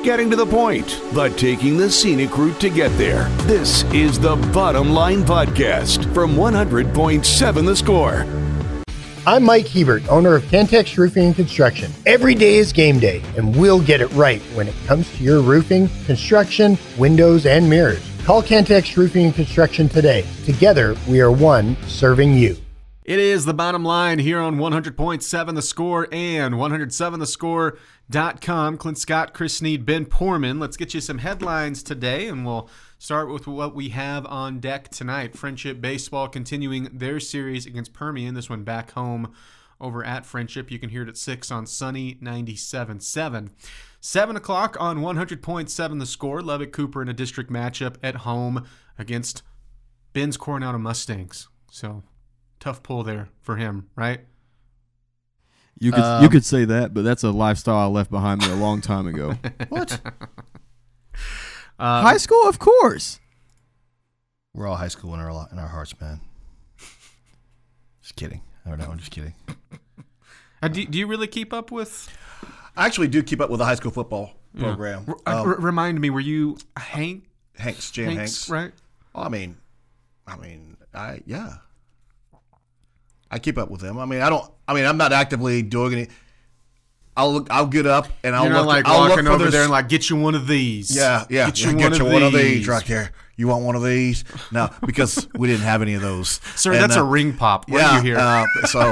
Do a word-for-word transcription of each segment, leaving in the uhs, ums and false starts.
getting to the point, but taking the scenic route to get there. This is the Bottom Line Podcast from one hundred point seven The Score. I'm Mike Hebert, owner of Cantex Roofing and Construction. Every day is game day, and we'll get it right when it comes to your roofing, construction, windows, and mirrors. Call Cantex Roofing and Construction today. Together, we are one serving you. It is the Bottom Line here on one hundred point seven The Score and one oh seven the score dot com. Clint Scott, Chris Sneed, Ben Poorman. Let's get you some headlines today, and we'll start with what we have on deck tonight. Friendship Baseball continuing their series against Permian. This one back home over at Friendship. You can hear it at six on Sunny ninety-seven point seven. seven o'clock on one hundred point seven The Score. Lubbock Cooper in a district matchup at home against Ben's Coronado Mustangs. So, tough pull there for him, right? You could Um, you could say that, but that's a lifestyle I left behind me a long time ago. What? Um, High school, of course. We're all high school in our in our hearts, man. Just kidding. I don't know. I'm just kidding. uh, do, do you really keep up with? I actually do keep up with the high school football program. Yeah. R- Um, r- remind me, were you Hank? Hanks, Jan Hanks. Hanks, right? Well, I mean, I mean, I yeah. I keep up with them. I mean, I don't. I mean, I'm not actively doing any. I'll look. I'll get up and I'll You're not look. like I'll walking look for over this- there and like get you one of these. Yeah, yeah. Get you, yeah, one, get of you these. one of these right there. You want one of these? No, because we didn't have any of those. Sir, And, that's uh, a ring pop. What yeah. do you hear? Uh, so,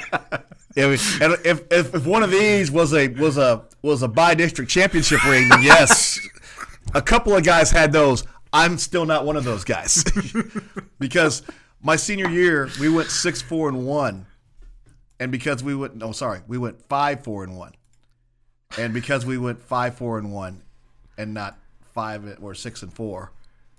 if, and if, if if one of these was a was a was a by district championship ring, then yes, a couple of guys had those. I'm still not one of those guys because my senior year we went six four and one. And because we went, no, sorry, we went five, four, and one, and because we went five, four, and one, and not five or six and four,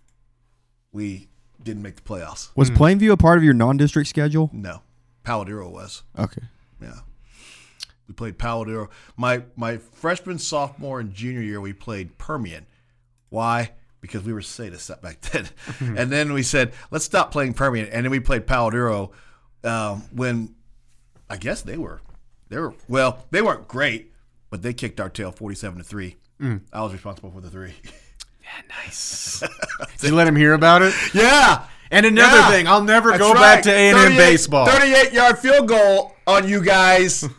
we didn't make the playoffs. Was Plainview a part of your non-district schedule? No, Paladero was. Okay. Yeah, we played Paladero. My my freshman, sophomore, and junior year, we played Permian. Why? Because we were sadists back then, and then we said let's stop playing Permian, and then we played Paladero um, when. I guess they were, they were well. They weren't great, but they kicked our tail forty-seven to three. Mm. I was responsible for the three. Yeah, nice. Did you let him hear about it? Yeah. And another Yeah. thing, I'll never That's go right. back to A and M baseball. thirty-eight yard field goal on you guys.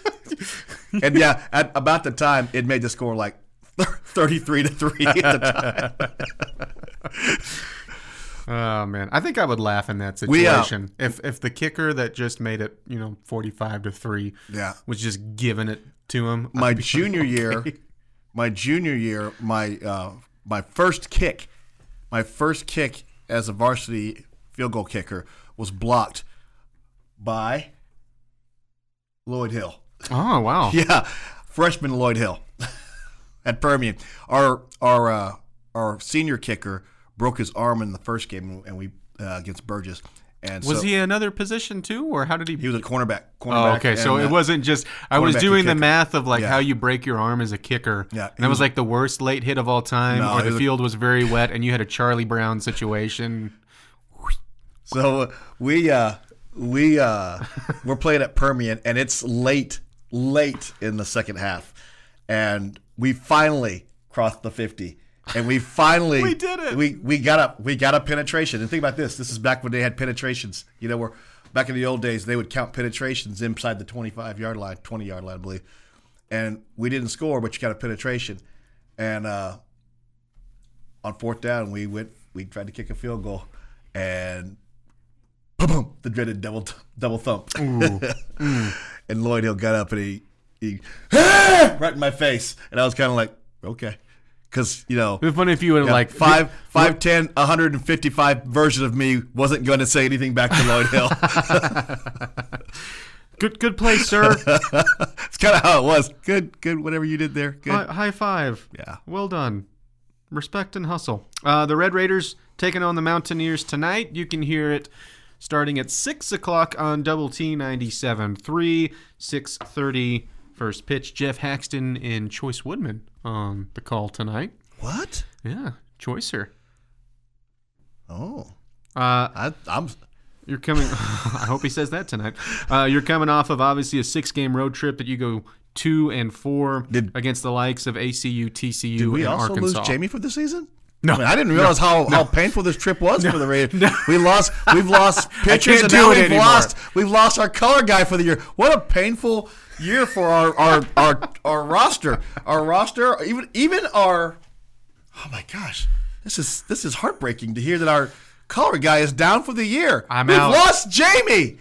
And yeah, at about the time, it made the score like thirty-three to three at the time. Oh man, I think I would laugh in that We, uh, situation if if the kicker that just made it, you know, forty-five to three, Yeah. was just giving it to him. My I'd be junior like, year, okay. my junior year, my uh, my first kick, my first kick as a varsity field goal kicker was blocked by Lloyd Hill. Oh wow, Yeah, freshman Lloyd Hill at Permian. Our our uh, our senior kicker broke his arm in the first game, and we uh, against Burgess. And was so, he another position too, or how did he? He was a cornerback. Oh, cornerback okay. So and, it uh, wasn't just. I was cornerback doing and the kicker. math of like Yeah. how you break your arm as a kicker. Yeah, and he that was was- like the worst late hit of all time, No, or it the was- field was very wet, and you had a Charlie Brown situation. So uh, we uh, we uh, we're playing at Permian, and it's late, late in the second half, and we finally crossed the fifty. And we finally We did it. We we got a we got a penetration. And think about this. This is back when they had penetrations. You know, where back in the old days they would count penetrations inside the twenty-five yard line, twenty yard line, I believe. And we didn't score, but you got a penetration. And uh, on fourth down, we went. We tried to kick a field goal, and boom, boom, the dreaded double double thump. Mm. And Lloyd Hill got up and he he right in my face, and I was kind of like, okay. Because, you know, It'd be funny if you would have yeah, like five, five, ten, one hundred fifty-five version of me wasn't going to say anything back to Lloyd Hill. Good, good play, sir. It's kind of how it was. Good, good, whatever you did there. Good. High, high five. Yeah. Well done. Respect and hustle. Uh, the Red Raiders taking on the Mountaineers tonight. You can hear it starting at six o'clock on Double T ninety-seven point three, six thirty first pitch. Jeff Haxton and Choice Woodman on the call tonight. What? Yeah, Choicer. Oh. Uh, I, I'm. You're coming. I hope he says that tonight. Uh, you're coming off of obviously a six-game road trip that you go two and four Did- against the likes of A C U, T C U, Did we and also Arkansas. lose Jamie for the season? No. I, mean, I didn't realize No. how, No. how painful this trip was for the Raiders. We lost. We've lost pitchers, can't and do now it we've anymore. lost. We've lost our color guy for the year. What a painful year for our our our, our roster. Our roster, even even our. Oh my gosh, this is this is heartbreaking to hear that our color guy is down for the year. I'm we've out. lost Jamie.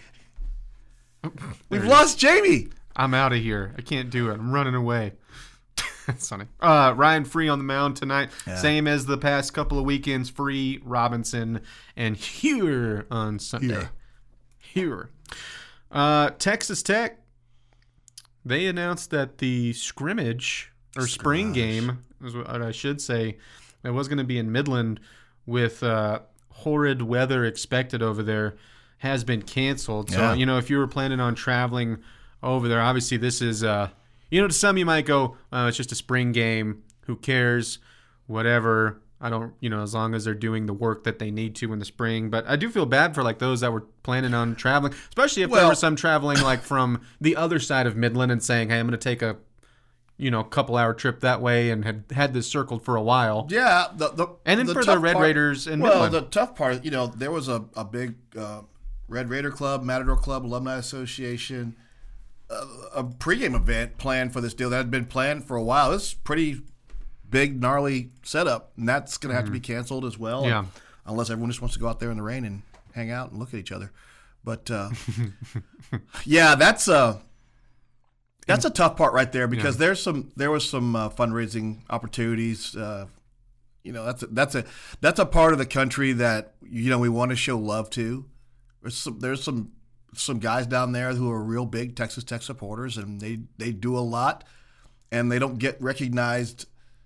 We've lost Jamie. I'm out of here. I can't do it. I'm running away. That's funny. Uh, Ryan Free on the mound tonight. Yeah. Same as the past couple of weekends. Free, Robinson, and Hewer on Sunday. Hewer. Uh, Texas Tech, they announced that the scrimmage, or spring game, is what I should say, it was going to be in Midland with uh, horrid weather expected over there, has been canceled. So, Yeah. you know, if you were planning on traveling over there, obviously this is... Uh, You know, to some you might go, uh, it's just a spring game. Who cares? Whatever. I don't, you know, as long as they're doing the work that they need to in the spring. But I do feel bad for, like, those that were planning on traveling, especially if there Well- were some traveling, like, from the other side of Midland and saying, hey, I'm going to take a, you know, couple-hour trip that way and had had this circled for a while. Yeah, the, the And then the for the tough Red part- Raiders in well, Midland. the tough part, you know, there was a a big uh, Red Raider Club, Matador Club, Alumni Association, uh, a pregame event planned for this deal that had been planned for a while. It's pretty big, gnarly setup, and that's going to have to be canceled as well. Yeah. Unless everyone just wants to go out there in the rain and hang out and look at each other. But uh, yeah, that's a that's a tough part right there because Yeah. there's some there was some uh, fundraising opportunities. Uh, you know, that's a, that's a that's a part of the country that you know we want to show love to. There's some there's some some guys down there who are real big Texas Tech supporters, and they they do a lot, and they don't get recognized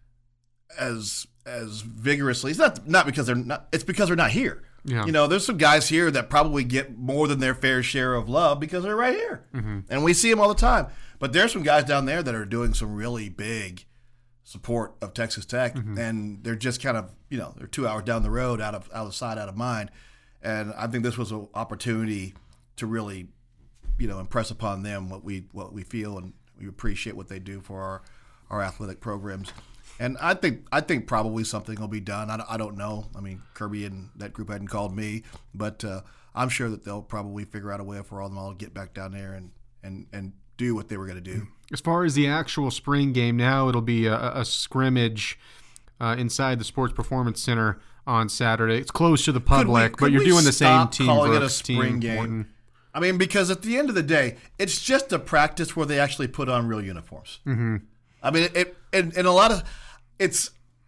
as as vigorously. It's not not because they're not. It's because they're not here. Yeah. You know, there's some guys here that probably get more than their fair share of love because they're right here, Mm-hmm. and we see them all the time. But there's some guys down there that are doing some really big support of Texas Tech, Mm-hmm. and they're just kind of, you know, they're two hours down the road, out of out of sight, out of mind. And I think this was an opportunity to really, you know, impress upon them what we what we feel, and we appreciate what they do for our, our athletic programs. And I think I think probably something will be done. I, I don't know. I mean, Kirby and that group hadn't called me, but uh, I'm sure that they'll probably figure out a way for all them all to get back down there and and, and do what they were going to do. As far as the actual spring game, now it'll be a, a scrimmage uh, inside the Sports Performance Center on Saturday. It's closed to the public, Could but we you're doing the same stop team. calling it a Brooks, spring team game? Morton. I mean, because at the end of the day, it's just a practice where they actually put on real uniforms. Mm-hmm. I mean, it and, and a lot of it's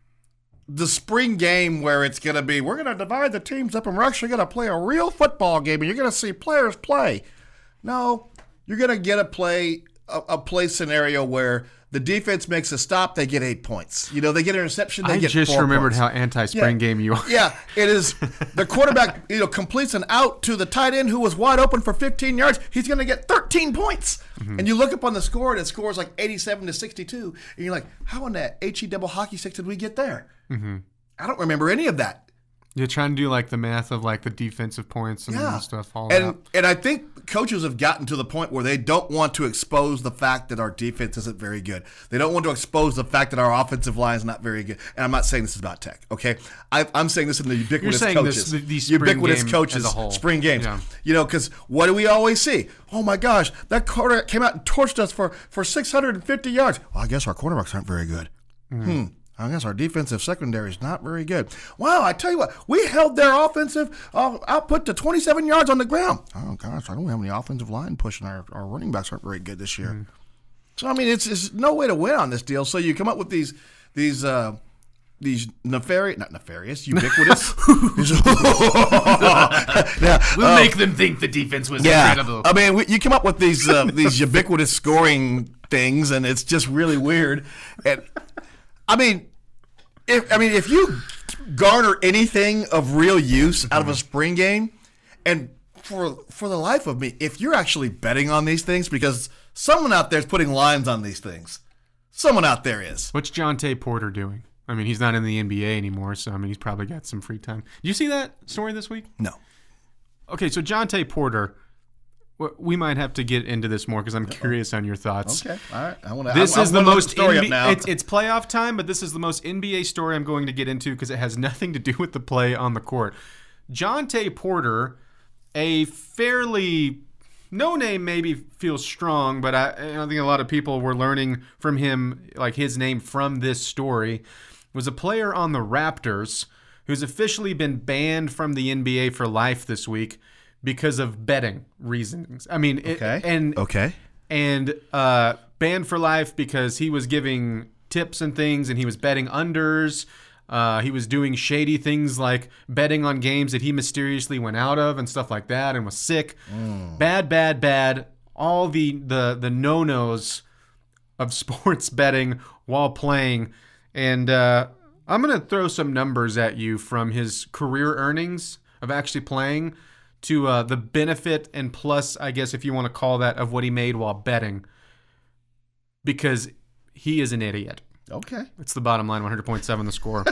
the spring game where it's going to be, we're going to divide the teams up and we're actually going to play a real football game and you're going to see players play. No, you're going to get a play a, a play scenario where the defense makes a stop, they get eight points. You know, they get an interception, they I get just four remembered points. how anti-spring Yeah. game you are. Yeah, it is. The quarterback, you know, completes an out to the tight end who was wide open for fifteen yards. He's going to get thirteen points. Mm-hmm. And you look up on the score, and it scores like eighty-seven to sixty-two. And you're like, how in that H E double hockey stick did we get there? Mm-hmm. I don't remember any of that. You're trying to do like the math of like the defensive points and Yeah, stuff. All and that. and I think coaches have gotten to the point where they don't want to expose the fact that our defense isn't very good. They don't want to expose the fact that our offensive line is not very good. And I'm not saying this is about Tech, okay? I, I'm saying this in the ubiquitous saying coaches, this- the- the spring ubiquitous game coaches, as a whole. spring games. Yeah. You know, because what do we always see? Oh my gosh, that quarter came out and torched us for for six hundred fifty yards. Well, I guess our quarterbacks aren't very good. Hmm. I guess our defensive secondary is not very good. Wow, I tell you what, we held their offensive uh, output to twenty-seven yards on the ground. Oh, gosh, I don't have any offensive line pushing. Our, our running backs aren't very good this year. Mm. So, I mean, it's, it's no way to win on this deal. So you come up with these these uh, these nefarious, not nefarious, ubiquitous. yeah, We'll uh, make them think the defense was yeah, incredible. I mean, we, you come up with these uh, these ubiquitous scoring things, and it's just really weird. And I mean, if I mean if you garner anything of real use out of a spring game, and for for the life of me, if you're actually betting on these things, because someone out there is putting lines on these things, someone out there is. What's Jonte Porter doing? I mean, he's not in the N B A anymore, so I mean, he's probably got some free time. Did you see that story this week? No. Okay, so Jonte Porter, we might have to get into this more because I'm curious on your thoughts. Okay, all right. I want to. This I'm, is I'm the most story N B A, up now. It's, it's playoff time, but this is the most N B A story I'm going to get into because it has nothing to do with the play on the court. Jontay Porter, a fairly no name, maybe feels strong, but I, I think a lot of people were learning from him, like his name from this story, was a player on the Raptors who's officially been banned from the N B A for life this week because of betting reasons. I mean, it, Okay. and Okay. and uh, banned for life because he was giving tips and things, and he was betting unders. Uh, he was doing shady things like betting on games that he mysteriously went out of and stuff like that, and was sick. Mm. Bad, bad, bad. All the the the no-nos of sports betting while playing. And uh, I'm gonna throw some numbers at you from his career earnings of actually playing to uh, the benefit and plus, I guess if you want to call that, of what he made while betting, because he is an idiot. Okay. It's the bottom line, one hundred point seven The Score.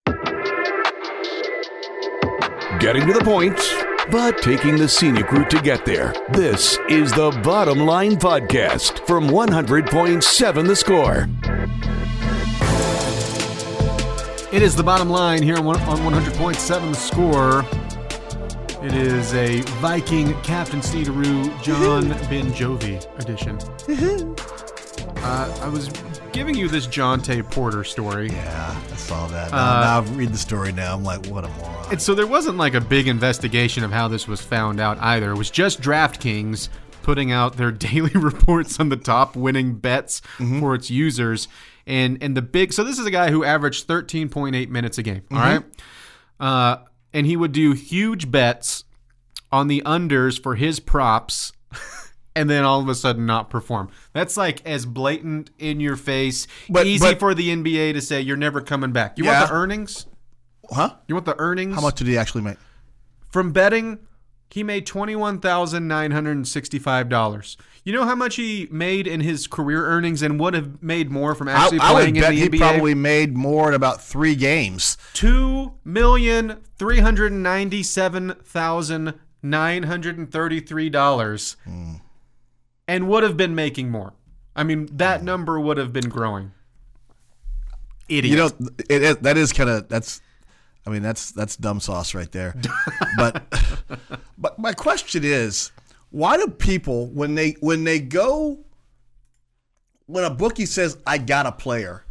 Getting to the point, but taking the scenic route to get there. This is the Bottom Line Podcast from one hundred point seven The Score. It is the bottom line here on one hundred point seven The Score. It is a Viking Captain Sneederoo John Ben Jovi edition. uh, I was giving you this Jontay Porter story. Yeah, I saw that. Now, Uh, now I read the story now. I'm like, what a moron. And so there wasn't like a big investigation of how this was found out either. It was just DraftKings putting out their daily reports on the top winning bets Mm-hmm. for its users. And and the big, so this is a guy who averaged thirteen point eight minutes a game. All right. Uh, and he would do huge bets on the unders for his props and then all of a sudden not perform. That's like as blatant in your face, But- easy but- for the N B A to say you're never coming back. You Yeah. want the earnings? Huh? You want the earnings? How much did he actually make? From betting, he made twenty-one thousand nine hundred sixty-five dollars. You know how much he made in his career earnings and would have made more from actually I, I playing would in bet the he N B A? probably made more in about three games. two million three hundred ninety-seven thousand nine hundred thirty-three dollars Mm. and would have been making more. I mean, that number would have been growing. Idiot. You know, it, it, that is kind of that's. I mean, that's that's dumb sauce right there. But but my question is, why do people when they when they go when a bookie says I got a player,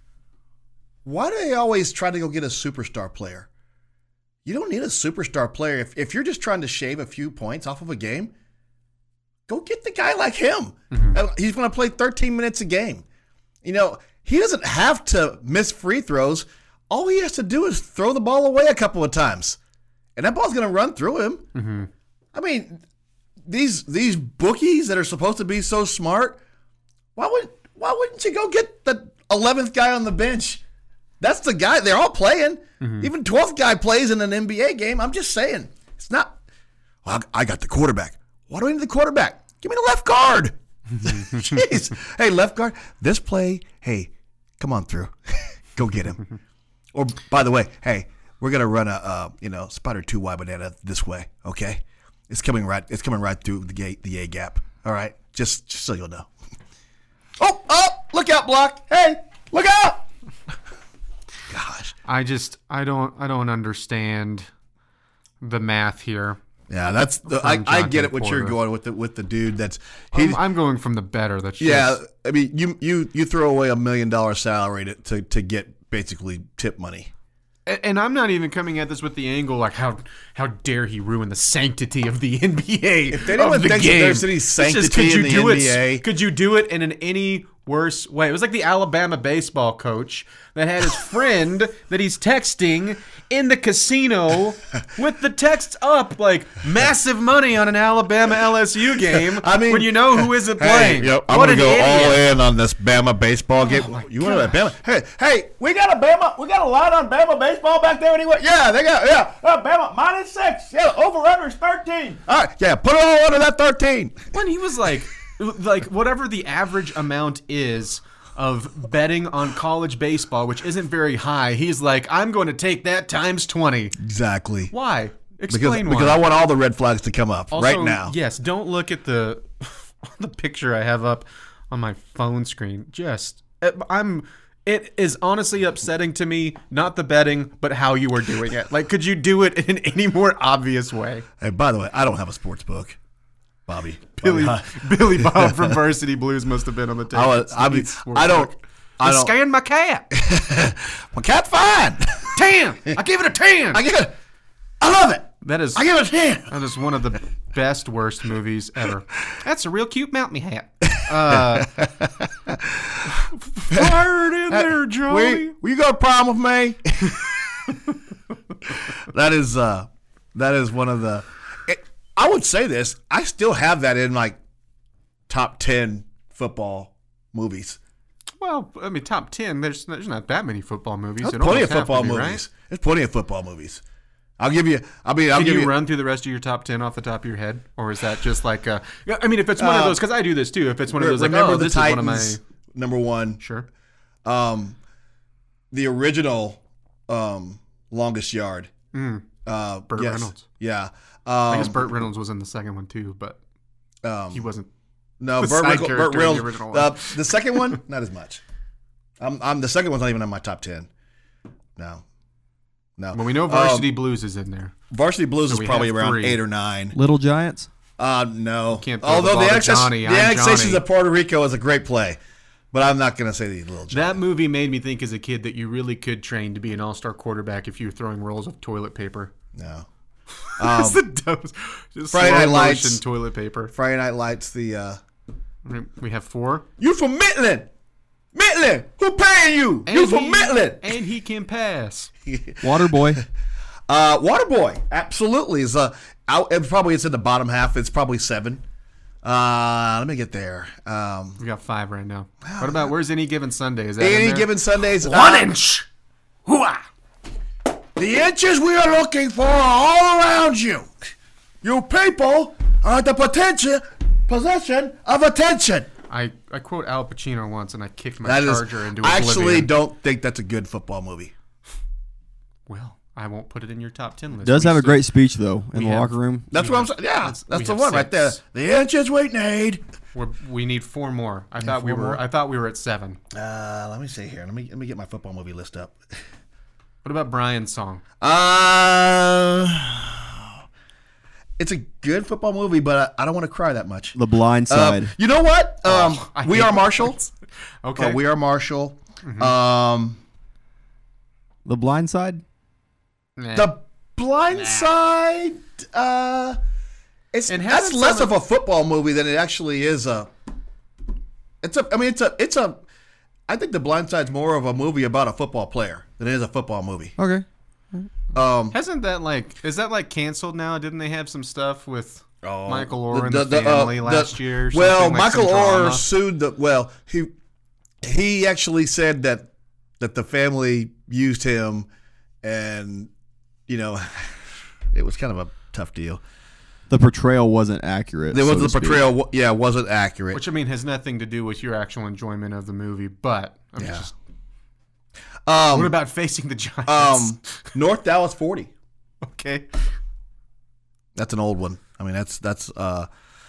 why do they always try to go get a superstar player? You don't need a superstar player if if you're just trying to shave a few points off of a game. Go get the guy like him. Mm-hmm. He's going to play thirteen minutes a game. You know, he doesn't have to miss free throws. All he has to do is throw the ball away a couple of times, and that ball's going to run through him. Mm-hmm. I mean, these these bookies that are supposed to be so smart, why would why wouldn't you go get the eleventh guy on the bench? That's the guy. They're all playing. Mm-hmm. Even twelfth guy plays in an N B A game. I'm just saying, it's not. Well, I got the quarterback. Why do I need the quarterback? Give me the left guard. Jeez. Hey, left guard. This play. Hey, come on through. Go get him. Or by the way, hey, we're gonna run a uh, you know spider two Y banana this way. Okay, it's coming right. It's coming right through the gate, the A gap. All right, just just so you'll know. Oh, oh, look out, block. Hey, look out. Gosh. I just I don't I don't understand the math here. Yeah, that's the, I, From I Jontay get it. What you're Porter. going with the with the dude that's he. I'm, I'm going from the better. That's just, Yeah, I mean, you you you throw away a million dollar salary to, to to get basically tip money. And and I'm not even coming at this with the angle like how how dare he ruin the sanctity of the N B A. If anyone of the thinks that game. there's any It's just, sanctity could in you the do N B A? It, could you do it in an any worse way? It was like the Alabama baseball coach that had his friend that he's texting in the casino with the text up like massive money on an Alabama L S U game. I mean, when you know who isn't playing. Hey, yo, I'm What gonna an go idiot. all in on this Bama baseball game. my you want to gosh. Bama? Hey, hey, we got a Bama. We got a line on Bama baseball back there anyway. Yeah, they got yeah. Uh, Bama minus six. Yeah, over under is thirteen. All right, yeah, put it all under that thirteen. When he was like, like whatever the average amount is of betting on college baseball, which isn't very high, he's like, I'm going to take that times twenty. Exactly. Why? Explain because, why. because I want all the red flags to come up Also, right now. Yes, don't look at the the picture I have up on my phone screen. Just I'm. It is honestly upsetting to me, not the betting, but how you were doing it. Like, could you do it in any more obvious way? Hey, by the way, I don't have a sports book, Bobby. Billy Bobby, Billy Bob from Varsity Blues must have been on the table. I, was, I mean, I don't. I don't. Scan my cat. My cat's fine. ten. I give it a ten. I give it. I love it. That is. I give it a ten. That is one of the best worst movies ever. That's a real cute Mount Me hat. Uh, fire it in there, Johnny. We, we got a problem with me? that is uh, that is one of the. It, I would say this. I still have that in like top ten football movies. Well, I mean, top ten. There's there's not that many football movies. There's It plenty of almost have football to be, movies. right? There's plenty of football movies. I'll give you. I mean, I'll Can give you, you. run through the rest of your top ten off the top of your head, or is that just like? A, I mean, if it's one of Uh, those, because I do this too. If it's one of those, like, remember oh, the this Titans, is one of my number one. sure. Um, the original, um, longest yard. Mm. Uh, Burt yes. Reynolds. Yeah. I guess Um, Burt Reynolds was in the second one too, but um, he wasn't. No, the Burt, side Reynolds- character Burt in the Reynolds. original one. Uh, the second one, not as much. I'm, I'm the second one's not even in my top ten. No, no. Well, we know Varsity Um, Blues is in there. Varsity Blues So is we probably have around three. eight or nine. Little Giants. Uh, no. Can't throw the Although ball the, to access, Johnny. the I'm annexations Johnny. of Puerto Rico is a great play, but I'm not going to say the little. That Giant. movie made me think as a kid that you really could train to be an all-star quarterback if you were throwing rolls of toilet paper. No. That's the dumbest. Just Friday slow Night motion Lights. toilet paper. Friday Night Lights. The uh, We have four. you from Midland? Midland? Who paying you? you from he, Midland? And he can pass. Waterboy. Uh, Waterboy, absolutely is uh, out. It probably it's in the bottom half. It's probably seven. Uh, let me get there. Um, We got five right now. What about Where's Any Given Sunday? Is that in any there? given Sundays, One uh, inch. Hooah! The inches we are looking for are all around you. You people are the potential possession of attention. I, I quote Al Pacino once, and I kicked my That is, charger into I actually oblivion. don't think that's a good football movie. Well, I won't put it in your top ten list. Does We have a still- great speech though in we the have- locker room. That's what I'm saying. Yeah, That's- that's we the have one right there. six. The inches we need. We're, we need four more. I thought we four were. more? I thought we were at seven. Uh, let me see here. Let me let me get my football movie list up. What about Brian's song? Uh, it's a good football movie, but I, I don't want to cry that much. The Blind Uh, Side. you know what? Um, Oh, I we hate are that. Marshall. Okay. Uh, we are Marshall. Um, the Blind Side. Nah. the Blind Side. Uh, it's It that's hasn't less some of a football movie than it actually is a. It's a. I mean, it's a. It's a. I think The Blind Side's more of a movie about a football player than it is a football movie. Okay. Um, Hasn't that like is that like canceled now? Didn't they have some stuff with Oh, Michael Orr and the, family uh, last the- year? or Well, something, like Michael some Orr drama? sued the. Well, he he actually said that that the family used him, and you know, it was kind of a tough deal. The portrayal wasn't accurate. There so was to the speak. portrayal, wa- yeah, wasn't accurate. Which I mean has nothing to do with your actual enjoyment of the movie, but I mean, Yeah. just, Um, what about Facing the Giants? um, North Dallas forty? okay. That's an old one. I mean, that's that's. Uh,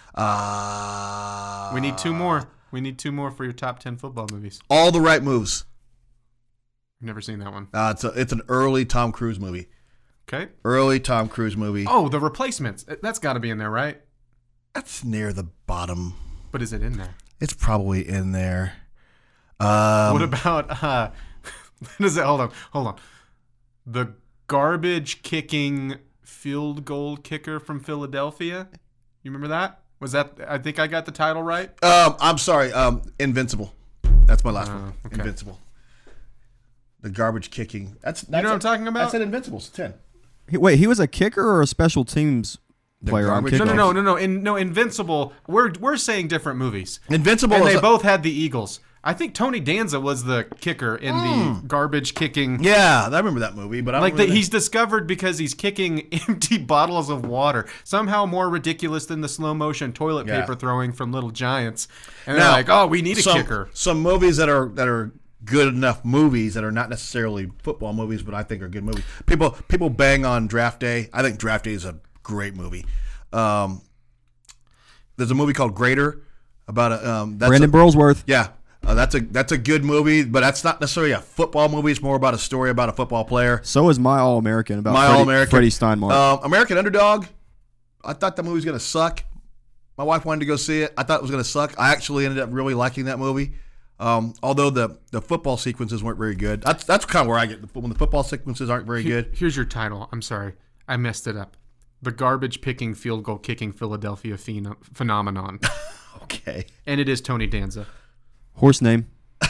uh, We need two more. We need two more for your top ten football movies. All the Right Moves. I've never seen that one. Uh, it's a, it's an early Tom Cruise movie. Okay. Early Tom Cruise movie. Oh, The Replacements. That's got to be in there, right? That's near the bottom. But is it in there? It's probably in there. Um, What about uh what is it? Hold on, hold on. The garbage kicking field goal kicker from Philadelphia. You remember that? Was that I think I got the title right? Um, I'm sorry. Um, Invincible. That's my last Oh, one. okay. Invincible. The garbage kicking. That's, that's You know what I'm a- talking about? I said Invincible. It's ten. He, wait, he was a kicker or a special teams player on garbage- kickoffs? No, no, no, no, no. In, no, Invincible. We're we're saying different movies. Invincible. And is they a- both had the Eagles. I think Tony Danza was the kicker in the garbage kicking. Yeah, I remember that movie. But I don't Like that, remember he's discovered because he's kicking empty bottles of water, somehow more ridiculous than the slow motion toilet Yeah. paper throwing from Little Giants. And Now, they're like, "Oh, we need a some, kicker." Some movies that are that are good enough movies that are not necessarily football movies, but I think are good movies. People people bang on Draft Day. I think Draft Day is a great movie. Um, there's a movie called Greater about a um, that's Brandon a, Burlsworth. Yeah, uh, that's a that's a good movie, but that's not necessarily a football movie. It's more about a story about a football player. So is My All American about My Freddie, All American. Freddie Steinmark. Um, American Underdog. I thought that movie was gonna suck. My wife wanted to go see it. I thought it was gonna suck. I actually ended up really liking that movie. Um, although the, the football sequences weren't very good. That's that's kind of where I get the, when the football sequences aren't very good. Here's your title. I'm sorry. I messed it up. The garbage picking, field goal kicking Philadelphia phen- phenomenon. Okay. And it is Tony Danza. Horse name.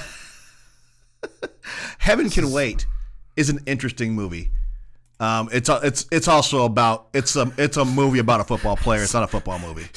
Heaven Can Wait is an interesting movie. Um, it's a, it's it's also about it's a it's a movie about a football player. It's not a football movie.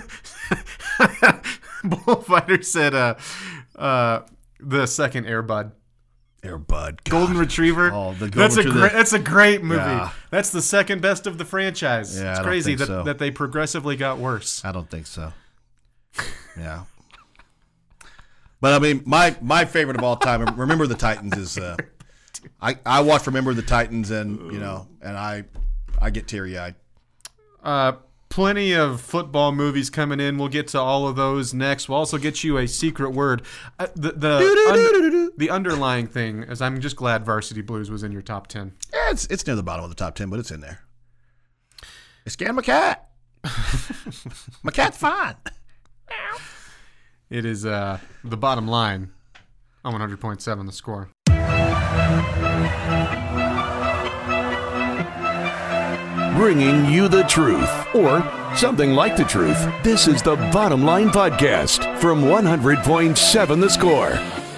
Bullfighter said, uh, uh, the second Air Bud. Air Bud. God. Golden Retriever. Oh, the Golden that's a Retriever. great. That's a great movie. Yeah. That's the second best of the franchise. Yeah, it's I don't crazy think that, so. that they progressively got worse. I don't think so. Yeah. But I mean, my my favorite of all time, Remember the Titans, is. Uh, I I watch Remember the Titans, and you know, and I I get teary eyed. Uh, plenty of football movies coming in. We'll get to all of those next. We'll also get you a secret word. Uh, the the, un- the underlying thing is, I'm just glad Varsity Blues was in your top ten. Yeah, it's it's near the bottom of the top ten, but it's in there. I scanned my cat. My cat's fine. It is uh, the bottom line on one hundred point seven The Score. Bringing you the truth, or something like the truth. This is the Bottom Line Podcast from one hundred point seven The Score.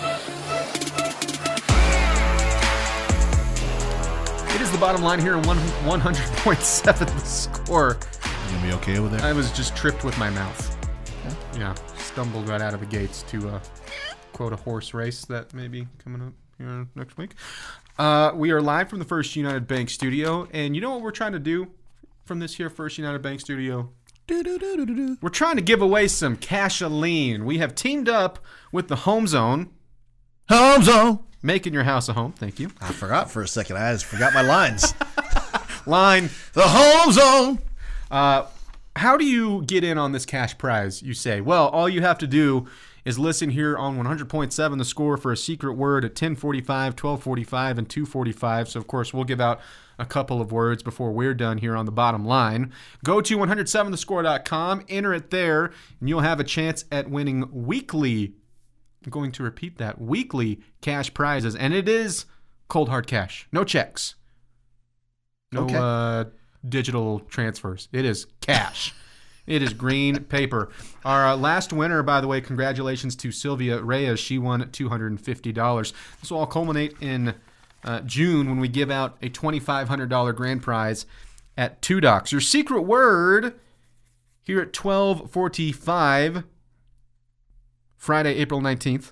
It is the bottom line here on one hundred point seven The Score. You gonna be okay with it? I was just tripped with my mouth. Yeah, stumbled right out of the gates to uh, quote a horse race that may be coming up here next week. Uh, we are live from the First United Bank studio, and you know what we're trying to do from this here First United Bank studio? We're trying to give away some cash-a-lean. We have teamed up with the Home Zone. Home Zone. Making your house a home. Thank you. I forgot for a second. I just forgot my lines. Line. The Home Zone. Uh, how do you get in on this cash prize, you say? Well, all you have to do is listen here on one hundred point seven The Score for a secret word at ten forty-five, twelve forty-five, and two forty-five. So, of course, we'll give out a couple of words before we're done here on the bottom line. Go to one oh seven the score dot com, enter it there, and you'll have a chance at winning weekly, I'm going to repeat that, weekly cash prizes. And it is cold hard cash. No checks. No Okay. uh, digital transfers. It is cash. It is green paper. Our uh, last winner, by the way, congratulations to Sylvia Reyes. She won two hundred fifty dollars. This will all culminate in uh, June when we give out a twenty-five hundred dollars grand prize at Two Docs. Your secret word here at twelve forty-five, Friday, April nineteenth.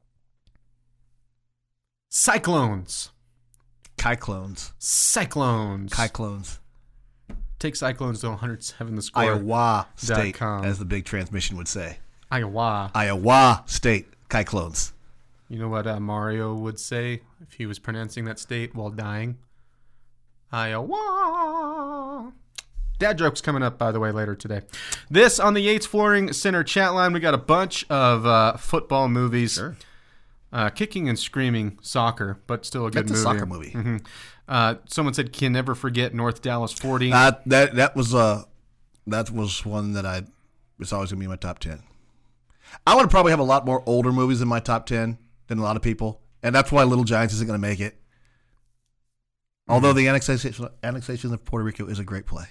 Cyclones. Cyclones. Cyclones. Cyclones. Take Cyclones to one hundred seven The Score. Iowa State, com. as the big transmission would say. Iowa. Iowa State. Cyclones. You know what uh, Mario would say if he was pronouncing that state while dying? Iowa. Dad jokes coming up, by the way, later today. This on the Yates Flooring Center chat line. We got a bunch of uh, football movies. Sure. Uh, kicking and screaming soccer, but still a good That's a movie. soccer movie. Mm-hmm. Uh, someone said, "Can never forget North Dallas forty." Uh, that that was uh, that was one that I it's always gonna be in my top ten. I would probably have a lot more older movies in my top ten than a lot of people, and that's why Little Giants isn't gonna make it. Although the annexation annexation of Puerto Rico is a great play.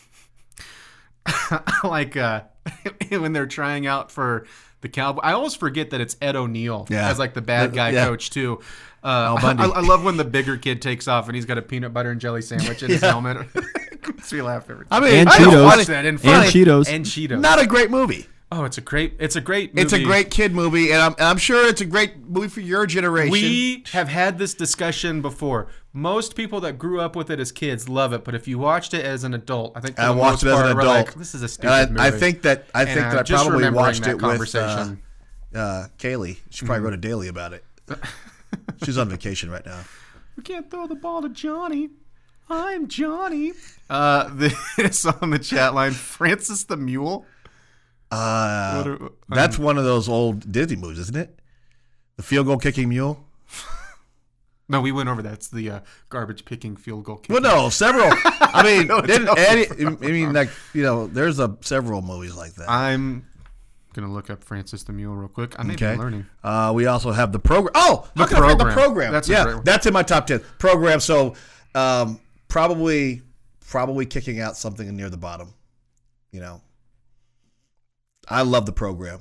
like uh, when they're trying out for the Cowboys. I always forget that it's Ed O'Neill Yeah. as like the bad guy Yeah. coach too. Uh, Al Bundy. I, I love when the bigger kid takes off and he's got a peanut butter and jelly sandwich in his Yeah. helmet. It makes me laugh every time. I mean, And I don't Cheetos. watch Watch that. that in And front. Cheetos. And Cheetos. Not a great movie. Oh, it's a great. It's a great. Movie. It's a great kid movie, and I'm, and I'm sure it's a great movie for your generation. We have had this discussion before. Most people that grew up with it as kids love it, but if you watched it as an adult, I think for I the watched most it as part, an we're adult. like, this is a And stupid I, movie. I think that I And think I'm that I just probably remembering watched that it with uh, conversation. uh, Kaylee. She probably wrote a daily about it. She's on vacation right now. We can't throw the ball to Johnny. I'm Johnny. Uh, this on the chat line, Francis the Mule. Uh, What are- that's one of those old Disney movies, isn't it? The field goal kicking mule. No, we went over that. It's the uh, garbage picking field goal kick. Well, no, several. I mean, didn't Eddie, I mean, like, you know, there's a several movies like that. I'm gonna look up Francis the Mule real quick. I may Okay. be learning. Uh, we also have the program. Oh, The how can I forget Program. The program. That's a yeah, great one. that's in my top ten. Program. So um, probably, probably kicking out something near the bottom. You know, I love the program.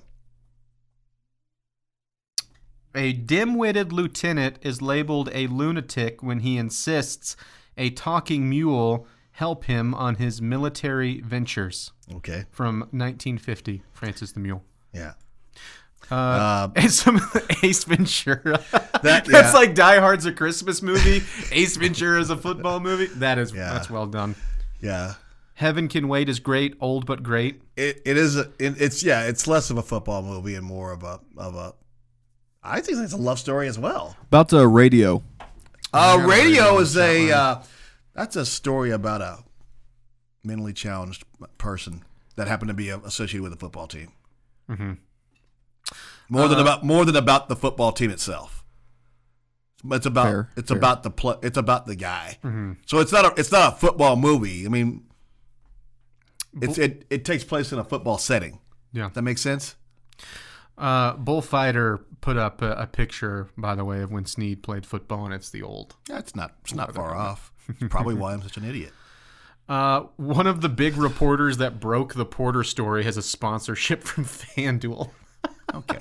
A dim-witted lieutenant is labeled a lunatic when he insists a talking mule help him on his military ventures. Okay. From nineteen fifty, Francis the Mule. Yeah. Uh, and some Ace Ventura. That- That's yeah. like Die Hard's a Christmas movie. Ace Ventura is a football movie. That is Yeah. that's well done. Yeah. Heaven Can Wait is great, old but great. It it is a, it, it's yeah it's less of a football movie and more of a of a I think it's a love story as well. About the radio. Uh, got a radio radio is on a that uh, that's a story about a mentally challenged person that happened to be associated with a football team. Mm-hmm. More than Uh, about more than about the football team itself. It's about Fair, it's fair. about the pl- it's about the guy. Mm-hmm. So it's not a it's not a football movie. I mean, it's it it takes place in a football setting. Yeah. That makes sense. Uh, Bullfighter put up a, a picture, by the way, of when Snead played football, and it's the old. Yeah, it's not it's not far off. It's probably why I'm such an idiot. Uh, one of the big reporters that broke the Porter story has a sponsorship from FanDuel. Okay.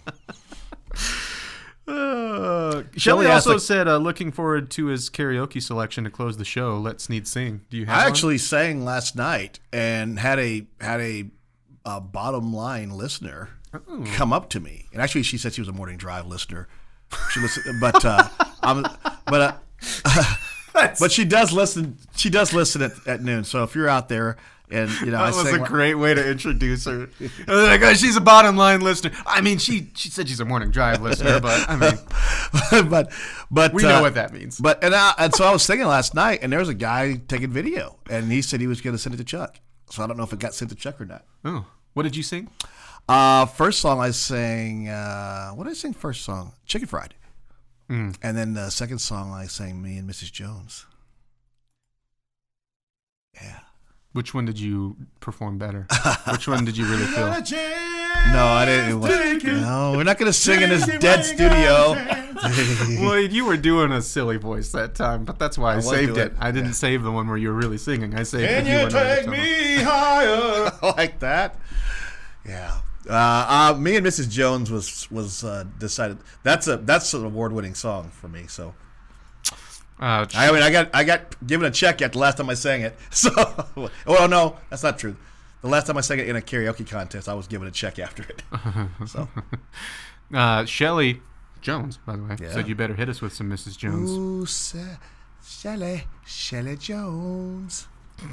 Uh, Shelley Shelley asked also the- said, uh, looking forward to his karaoke selection to close the show. Let Snead sing. Do you have I one? actually sang last night and had a had a, a bottom line listener Oh. come up to me, and actually she said she was a morning drive listener. She listened, but uh, I'm but uh, but she does listen. She does listen at, at noon. So if you're out there and you know, I That was sang a great way to introduce her. I was like, oh, she's a bottom line listener. I mean, she she said she's a morning drive listener, but I mean, but but we know uh, what that means. But and I, and so I was singing last night, and there was a guy taking video, and he said he was going to send it to Chuck. So I don't know if it got sent to Chuck or not. Oh, what did you sing? Uh, first song I sang, uh, what did I sing first song? Chicken Fried. Mm. And then the second song I sang Me and Missus Jones. Yeah. Which one did you perform better? Which one did you really feel? No, I didn't. It was, no, we're not going to sing in this dead studio. Well, you were doing a silly voice that time, but that's why I, was saved doing- it. I didn't yeah. save the one where you were really singing. I saved Can the you one where take you me higher? like that? Yeah. Uh, uh, Me and Missus Jones was was uh, decided. That's a that's an award winning song for me. So Uh, I mean, I got I got given a check yet the last time I sang it. So, well, no, that's not true. The last time I sang it in a karaoke contest, I was given a check after it. So, uh, Shelley Jones, by the way, Yeah. said you better hit us with some Missus Jones. ooh, Shelley, Shelley Jones.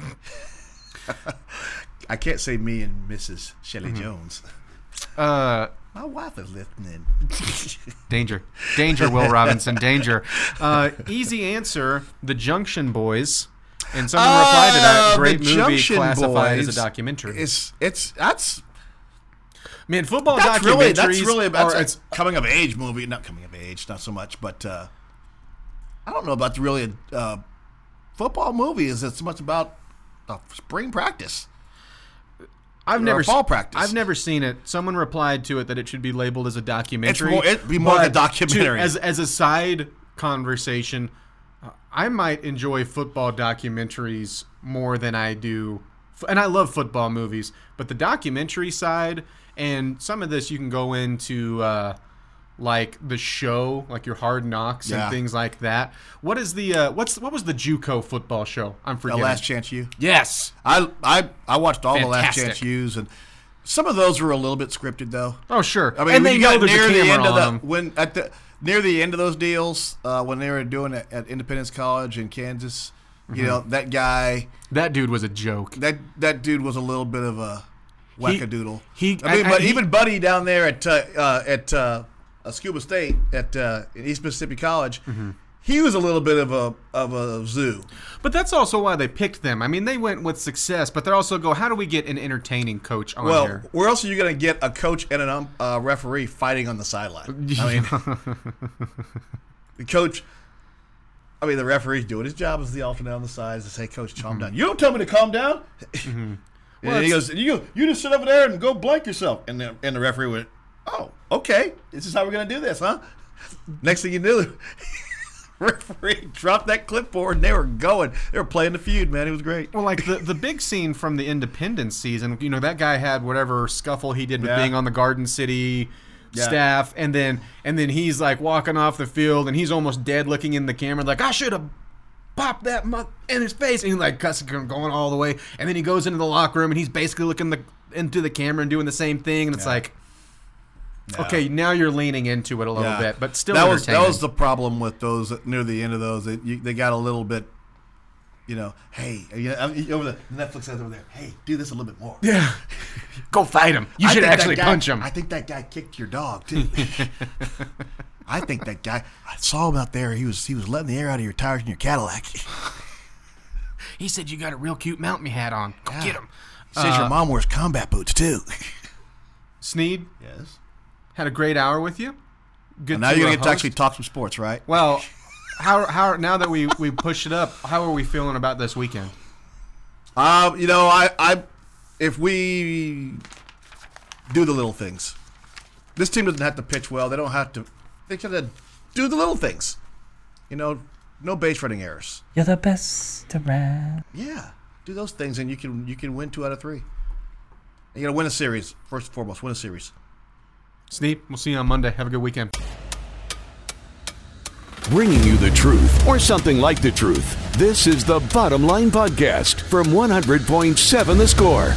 I can't say me and Missus Shelley Jones. Uh, My wife is listening. danger, danger, Will Robinson, danger. Uh, easy answer: The Junction Boys. And someone replied to that. Uh, Great The movie, Junction classified as Boys a documentary. It's it's that's Man, football that's documentaries really that's really about are- it's coming of age movie. Not coming of age, not so much, but uh, I don't know about the really uh, football movie. Is it's much about uh, spring practice. I've or never a fall s- practice. I've never seen it. Someone replied to it that it should be labeled as a documentary. more- it'd be more like a but documentary. to- as as a side conversation, uh, I might enjoy football documentaries more than I do, f- and I love football movies. But the documentary side, and some of this you can go into. Uh, like the show, like your Hard Knocks Yeah. and things like that. What is the uh, what's what was the JUCO football show? I'm The forgetting. Last Chance U. Yes. I I I watched all the Last Fantastic. Chance U's, and some of those were a little bit scripted though. Oh sure. I mean, and when they you know got there's near a the camera end of the on them. when at the near the end of those deals, uh, when they were doing it at Independence College in Kansas, you know that guy, That dude was a joke. that that dude was a little bit of a wackadoodle. he- I mean, I- I- but he- even Buddy down there at uh, uh, at uh, uh, Scuba State at uh, East Mississippi College. Mm-hmm. He was a little bit of a of a zoo. But that's also why they picked them. I mean, they went with success, but they also go, how do we get an entertaining coach on well, here? where else are you going to get a coach and a um, uh, referee fighting on the sideline? I mean, the coach, I mean, the referee's doing his job as the alternate on the sides to say, Coach, calm mm-hmm. down. You don't tell me to calm down. Mm-hmm. Well, and he goes, you, you just sit over there and go blank yourself. And the, and the referee went, oh, okay. This is how we're going to do this, huh? Next thing you knew, referee dropped that clipboard and they were going. They were playing the feud, man. It was great. Well, like the, the big scene from the Independence season, you know, that guy had whatever scuffle he did with yeah. being on the Garden City yeah. staff, and then and then he's like walking off the field and he's almost dead looking in the camera like, I should have popped that mu- in his face. And he's like cussing, going all the way. And then he goes into the locker room and he's basically looking the, into the camera and doing the same thing. And it's yeah. like, yeah. okay, now you're leaning into it a little yeah. bit, but still that was entertaining. That was the problem with those near the end of those. They, you, they got a little bit, you know, hey, you know, over the Netflix says over there, hey, do this a little bit more. Yeah. Go fight him. You I should actually guy, punch him. I think that guy kicked your dog, too. I think that guy, I saw him out there. He was he was letting the air out of your tires in your Cadillac. He said you got a real cute Mount Me hat on. Go yeah. get him. He says uh, your mom wears combat boots, too. Sneed? Yes? Had a great hour with you. Good. Well, now you're going to get to host. actually talk some sports, right? Well, how how now that we, we pushed it up, how are we feeling about this weekend? Uh, you know, I, I if we do the little things, this team doesn't have to pitch well. They don't have to. They just have to do the little things. You know, no base running errors. You're the best around. Yeah, do those things, and you can you can win two out of three. You got to win a series first and foremost. Win a series. Sneed, we'll see you on Monday. Have a good weekend. Bringing you the truth, or something like the truth. This is the Bottom Line Podcast from one hundred point seven The Score.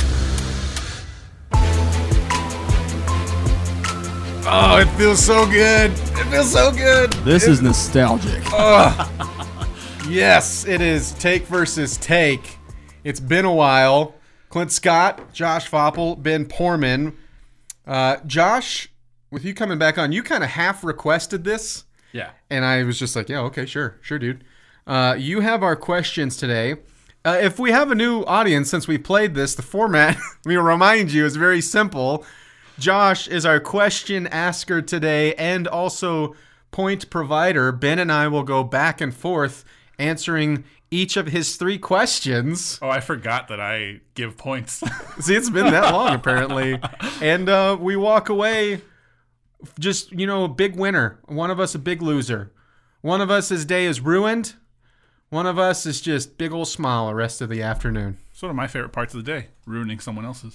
Oh, it feels so good. It feels so good. This it, is nostalgic. Oh, yes, it is. Take versus take. It's been a while. Clint Scott, Josh Foppel, Ben Poorman. Uh, Josh, with you coming back on, you kind of half requested this. Yeah. And I was just like, yeah, okay, sure. Sure, dude. Uh, you have our questions today. Uh, if we have a new audience since we played this, the format, let me remind you, is very simple. Josh is our question asker today and also point provider. Ben and I will go back and forth answering each of his three questions. Oh, I forgot that I give points. See, it's been that long, apparently. And uh, we walk away just, you know, a big winner. One of us a big loser. One of us, his day is ruined. One of us is just big old smile the rest of the afternoon. It's one of my favorite parts of the day, ruining someone else's.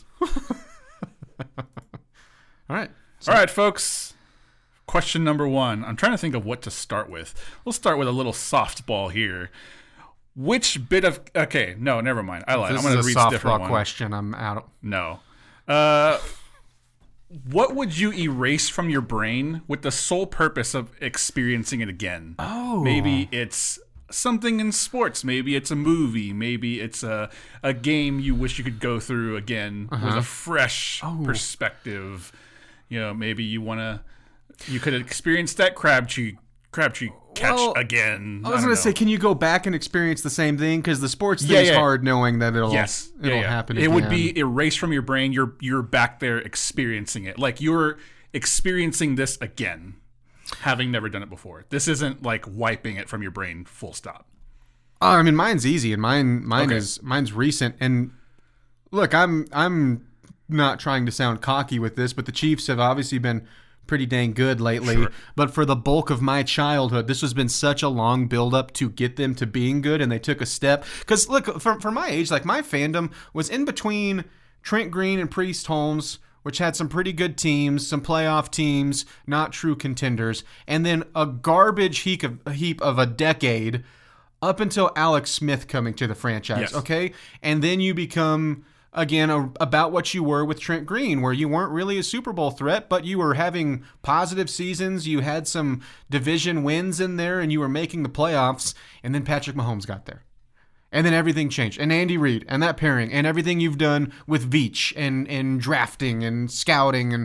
All right. So. All right, folks. Question number one. I'm trying to think of what to start with. We'll start with a little softball here. Which bit of... Okay, no, never mind. I lied. This I'm going to is read a a different softball one. question. I'm out. No. Uh, what would you erase from your brain with the sole purpose of experiencing it again? Oh. Maybe it's something in sports. Maybe it's a movie. Maybe it's a, a game you wish you could go through again uh-huh. with a fresh oh. perspective. You know, maybe you want to... You could experience that Crabtree Crabtree catch well, again. I was going to say, can you go back and experience the same thing? Because the sports yeah, thing's yeah. hard knowing that it'll yes. it'll yeah, yeah. happen. It again. would be erased from your brain. You're you're back there experiencing it, like you're experiencing this again, having never done it before. This isn't like wiping it from your brain. Full stop. Uh, I mean, mine's easy, and mine mine Okay. is mine's recent. And look, I'm I'm not trying to sound cocky with this, but the Chiefs have obviously been pretty dang good lately. Sure. But for the bulk of my childhood, this has been such a long build-up to get them to being good, and they took a step. Because, look, for, for my age, like my fandom was in between Trent Green and Priest Holmes, which had some pretty good teams, some playoff teams, not true contenders, and then a garbage heap of, a heap of a decade up until Alex Smith coming to the franchise, Yes. okay? And then you become... Again, a, about what you were with Trent Green, where you weren't really a Super Bowl threat, but you were having positive seasons. You had some division wins in there, and you were making the playoffs. And then Patrick Mahomes got there. And then everything changed. And Andy Reid, and that pairing, and everything you've done with Veach, and, and drafting, and scouting, and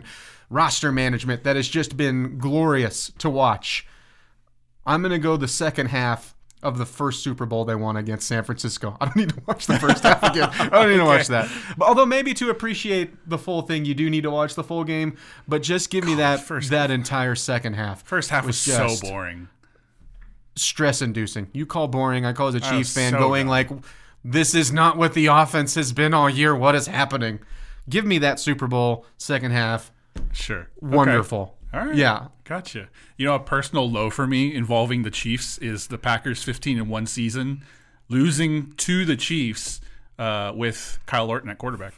roster management that has just been glorious to watch. I'm going to go the second half of the first Super Bowl they won against San Francisco. I don't need to watch the first half again. I don't need to watch that. But although maybe to appreciate the full thing, you do need to watch the full game. But just give me that first that entire second half. First half was, was so boring. Stress-inducing. You call boring. I call as a Chiefs fan so going dumb. like, this is not what the offense has been all year. What is happening? Give me that Super Bowl second half. Sure. Wonderful. Okay. All right. Yeah. Gotcha. You know, a personal low for me involving the Chiefs is the Packers' fifteen and one season, losing to the Chiefs uh, with Kyle Orton at quarterback.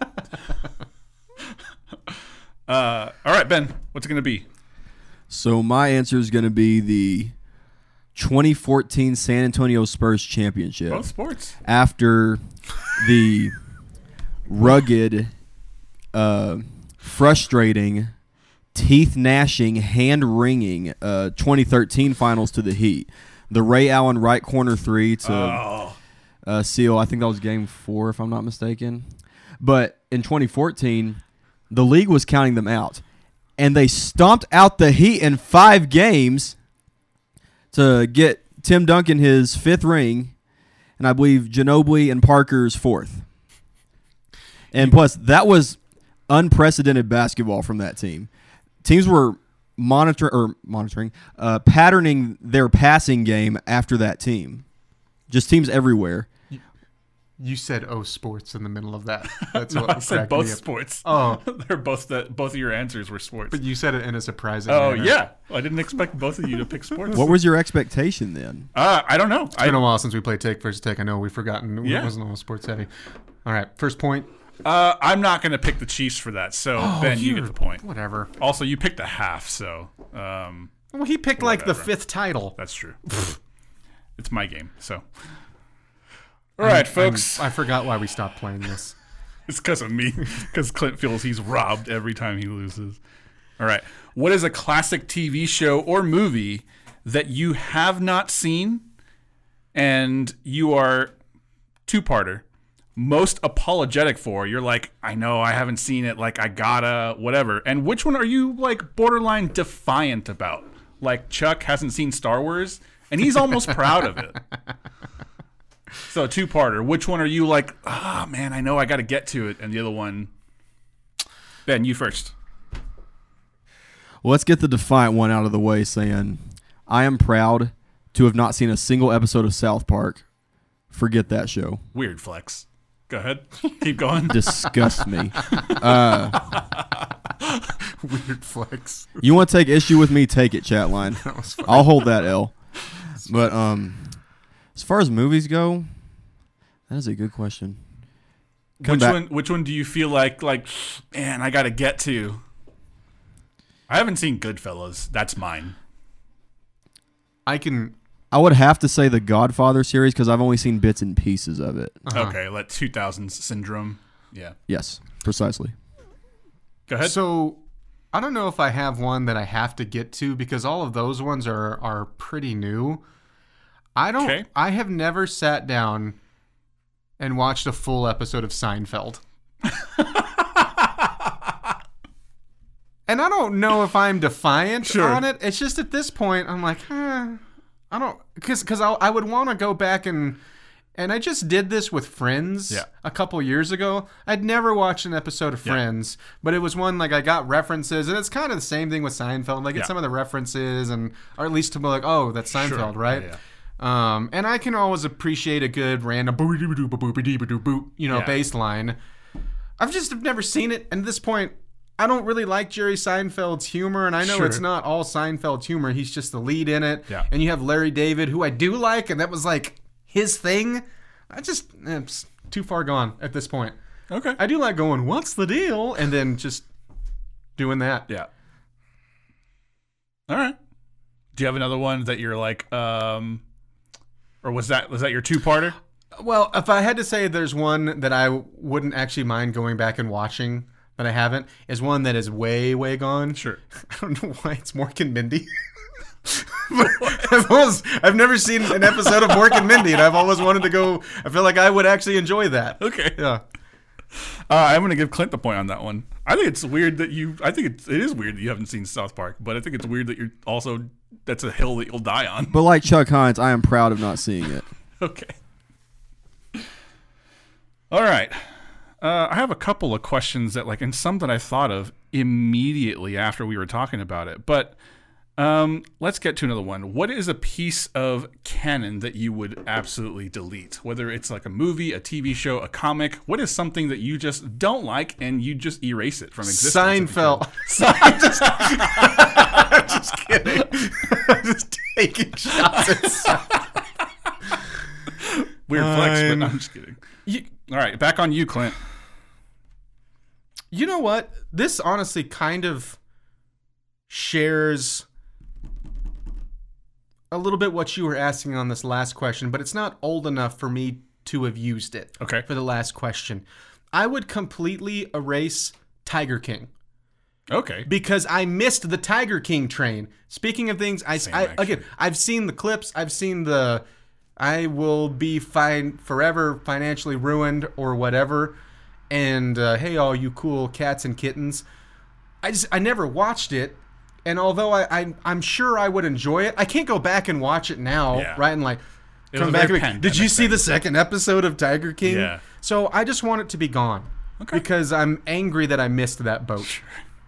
uh, all right, Ben, what's it going to be? So my answer is going to be the twenty fourteen San Antonio Spurs championship. Both sports. After the rugged, uh, frustrating, teeth-gnashing, hand-wringing uh, twenty thirteen finals to the Heat. The Ray Allen right corner three to Oh. uh, seal, I think that was game four, if I'm not mistaken. But in twenty fourteen, the league was counting them out. And they stomped out the Heat in five games to get Tim Duncan his fifth ring, and I believe Ginobili and Parker's fourth. And plus, that was unprecedented basketball from that team. Teams were monitor or monitoring, uh, patterning their passing game after that team. Just teams everywhere. You said "oh sports" in the middle of that. That's No, what I said cracked both me up. sports. Oh, They're both that. Both of your answers were sports. but you said it in a surprising Oh manner. yeah, I didn't expect both of you to pick sports. What was your expectation then? Uh, I don't know. It's been a while since we played Take versus Take. I know we've forgotten. Yeah. It wasn't all sports heavy. All right, first point. Uh, I'm not going to pick the Chiefs for that. So Ben, you you're- get the point. Whatever. Also, you picked a half, so um, Well, he picked like the Whatever. fifth title. that's true. It's my game, so. All right, folks. I'm- I forgot why we stopped playing this. It's because of me. Because Clint feels he's robbed every time he loses. All right. What is a classic T V show or movie that you have not seen and you are two-parter most apologetic for? You're like, I know I haven't seen it. Like, I gotta, whatever. And which one are you, like, borderline defiant about? Like, Chuck hasn't seen Star Wars, and he's almost proud of it. So, two-parter. Which one are you like, ah, oh, man, I know I got to get to it. And the other one, Ben, you first. Well, let's get the defiant one out of the way saying, I am proud to have not seen a single episode of South Park. Forget that show. Weird flex. Go ahead. Keep going. Disgust me. Uh, Weird flex. you want to take issue with me? Take it, chat line. I'll hold that L. But um, as far as movies go, that is a good question. Come Which back- one? Which one do you feel like? Like, man, I got to get to. I haven't seen Goodfellas. That's mine. I can. I would have to say the Godfather series because I've only seen bits and pieces of it. Uh-huh. Okay, let two thousands syndrome. Yeah. Yes, precisely. Go ahead. So, I don't know if I have one that I have to get to because all of those ones are are pretty new. I don't. Okay. I have never sat down and watched a full episode of Seinfeld. And I don't know if I'm defiant Sure. on it. It's just at this point, I'm like, eh, I don't, because because I, I would want to go back and, and I just did this with Friends Yeah. a couple years ago. I'd never watched an episode of Yeah. Friends, but it was one like I got references, and it's kind of the same thing with Seinfeld. Like, get Yeah. some of the references, and or at least to be like, oh, that's Seinfeld, Sure. right? Yeah, Um, and I can always appreciate a good random boop, you know, Yeah. bass line. I've just have never seen it, and at this point, I don't really like Jerry Seinfeld's humor, and I know Sure. it's not all Seinfeld's humor. He's just the lead in it. Yeah. And you have Larry David, who I do like, and that was like his thing. I just, it's too far gone at this point. Okay. I do like going, what's the deal? And then just doing that. Yeah. All right. Do you have another one that you're like, um, or was that was that your two-parter? Well, if I had to say there's one that I wouldn't actually mind going back and watching, but I haven't, is one that is way, way gone. Sure. I don't know why it's Mork and Mindy. But I've, always, I've never seen an episode of Mork and Mindy, and I've always wanted to go. I feel like I would actually enjoy that. Okay. Yeah. Uh, I'm going to give Clint the point on that one. I think it's weird that you. I think it's, it is weird that you haven't seen South Park, but I think it's weird that you're also. That's a hill that you'll die on. But like Chuck Hines, I am proud of not seeing it. Okay. All right. Uh, I have a couple of questions that, like, and some that I thought of immediately after we were talking about it. But um, let's get to another one. What is a piece of canon that you would absolutely delete? Whether it's like a movie, a T V show, a comic. What is something that you just don't like and you just erase it from existence? Seinfeld. I'm just, I'm just kidding. I'm just taking shots at Seinfeld. Weird flex, but I'm- no, I'm just kidding. You, all right, back on you, Clint. You know what? This honestly kind of shares a little bit what you were asking on this last question, but it's not old enough for me to have used it. Okay. For the last question. I would completely erase Tiger King Okay. because I missed the Tiger King train. Speaking of things, I, Same, I actually. again, I've seen the clips, I've seen the I will be fine forever financially ruined or whatever. And uh, hey, all you cool cats and kittens. I just I never watched it, and although I, I I'm sure I would enjoy it, I can't go back and watch it now, Yeah. right? And like It was come a back. very And be, Did you pandemic see thing. the second episode of Tiger King? Yeah. So I just want it to be gone because I'm angry that I missed that boat.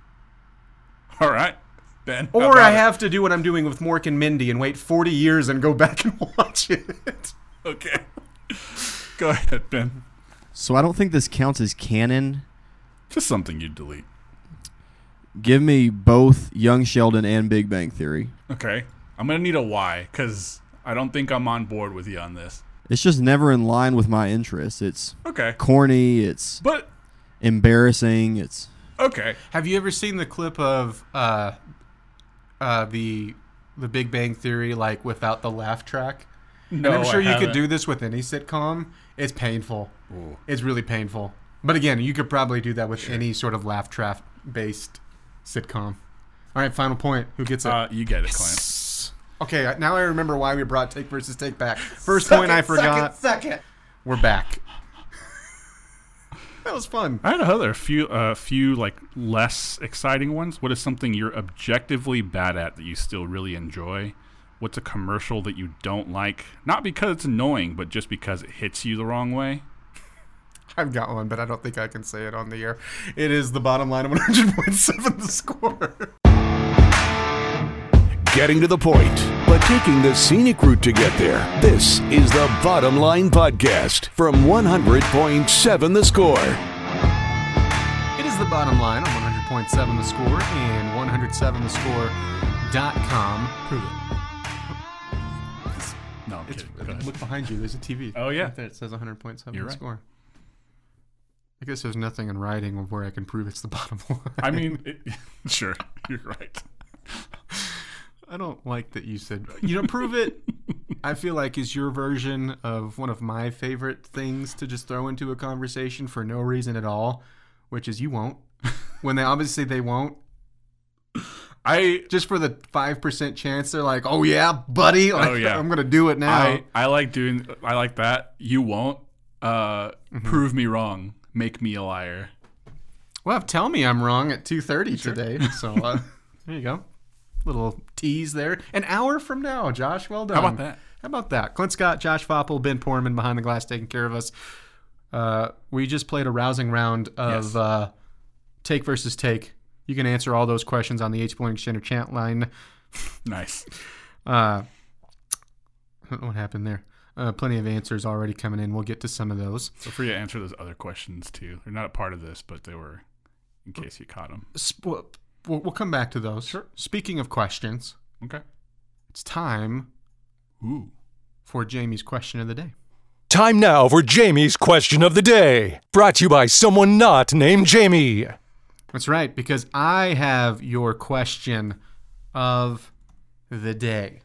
All right, Ben. how Or about I it? have to do what I'm doing with Mork and Mindy and wait forty years and go back and watch it. Okay. Go ahead, Ben. So I don't think this counts as canon. Just something you'd delete. Give me both Young Sheldon and Big Bang Theory. Okay. I'm going to need a why because I don't think I'm on board with you on this. It's just never in line with my interests. It's Okay. corny. It's But, embarrassing. It's okay. Have you ever seen the clip of uh, uh, the the Big Bang Theory like without the laugh track? No, and I'm sure I you could haven't. do this with any sitcom. It's painful. Ooh. It's really painful. But again, you could probably do that with any sort of laugh track based sitcom. All right, final point. Who gets it? Uh, you get it, Clint. Okay, now I remember why we brought Take versus Take back. First point I forgot. Second. We're back. That was fun. I had another few, uh, few like less exciting ones. What is something you're objectively bad at that you still really enjoy? What's a commercial that you don't like? Not because it's annoying, but just because it hits you the wrong way. I've got one, but I don't think I can say it on the air. It is the bottom line of one hundred point seven The Score. Getting to the point, but taking the scenic route to get there. This is the Bottom Line Podcast from one hundred point seven The Score. It is the bottom line on one hundred point seven The Score and one oh seven the score dot com. Prove it. No, I'm It's, kidding. Go ahead. look behind you. There's a T V. Oh, yeah. Right there. It says one hundred point seven You're The right. Score. I guess there's nothing in writing of where I can prove it's the bottom line. I mean, it, sure, you're right. I don't like that you said, you know, prove it. I feel like is your version of one of my favorite things to just throw into a conversation for no reason at all, which is you won't. When they obviously they won't. I Just for the five percent chance they're like, oh yeah, buddy. Like, Oh, yeah. I'm going to do it now. I I like doing. I like that. You won't. Uh, prove me wrong. Make me a liar. Well, tell me I'm wrong at two thirty today. So uh, there you go. Little tease there. An hour from now, Josh. Well done. How about that? How about that? Clint Scott, Josh Foppel, Ben Porman behind the glass taking care of us. Uh, we just played a rousing round of Yes. uh, Take versus Take. You can answer all those questions on the H. Bowling Center chat line. Nice. Uh, what happened there? Uh, plenty of answers already coming in. We'll get to some of those. Feel free to answer those other questions too. They're not a part of this, but they were in case you caught them. Sp- We'll, we'll come back to those. Sure. Speaking of questions, Okay. it's time Ooh. for Jamie's question of the day. Time now for Jamie's question of the day. Brought to you by someone not named Jamie. That's right, because I have your question of the day.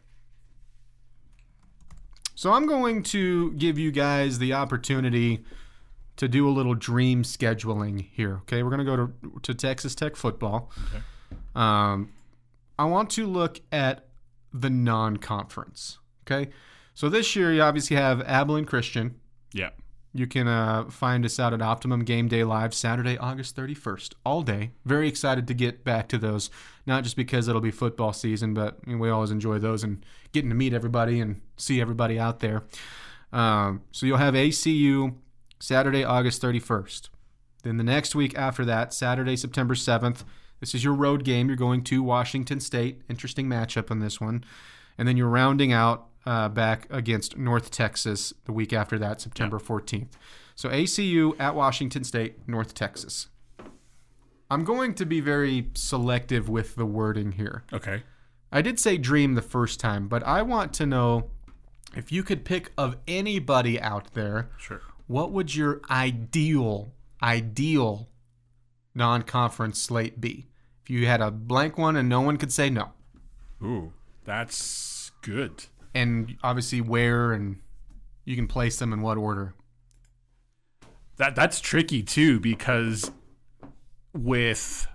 So I'm going to give you guys the opportunity to do a little dream scheduling here. Okay, we're going to go to to Texas Tech football. Okay. Um, I want to look at the non-conference. Okay, so this year you obviously have Abilene Christian. Yeah. You can uh, find us out at Optimum Game Day Live Saturday, August thirty-first, all day. Very excited to get back to those, not just because it'll be football season, but you know, we always enjoy those and getting to meet everybody and see everybody out there. Um, so you'll have A C U Saturday, August thirty-first. Then the next week after that, Saturday, September seventh, this is your road game. You're going to Washington State. Interesting matchup on this one. And then you're rounding out uh, back against North Texas the week after that, September fourteenth. So A C U at Washington State, North Texas. I'm going to be very selective with the wording here. Okay. I did say dream the first time, but I want to know if you could pick of anybody out there, Sure. what would your ideal, ideal non-conference slate be? If you had a blank one and no one could say no. Ooh, that's good. And obviously where and you can place them in what order. That that's tricky too, because with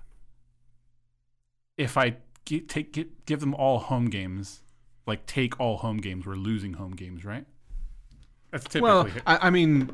if I get, take get, give them all home games, like take all home games, we're losing home games, right? That's typically Well, I, I mean,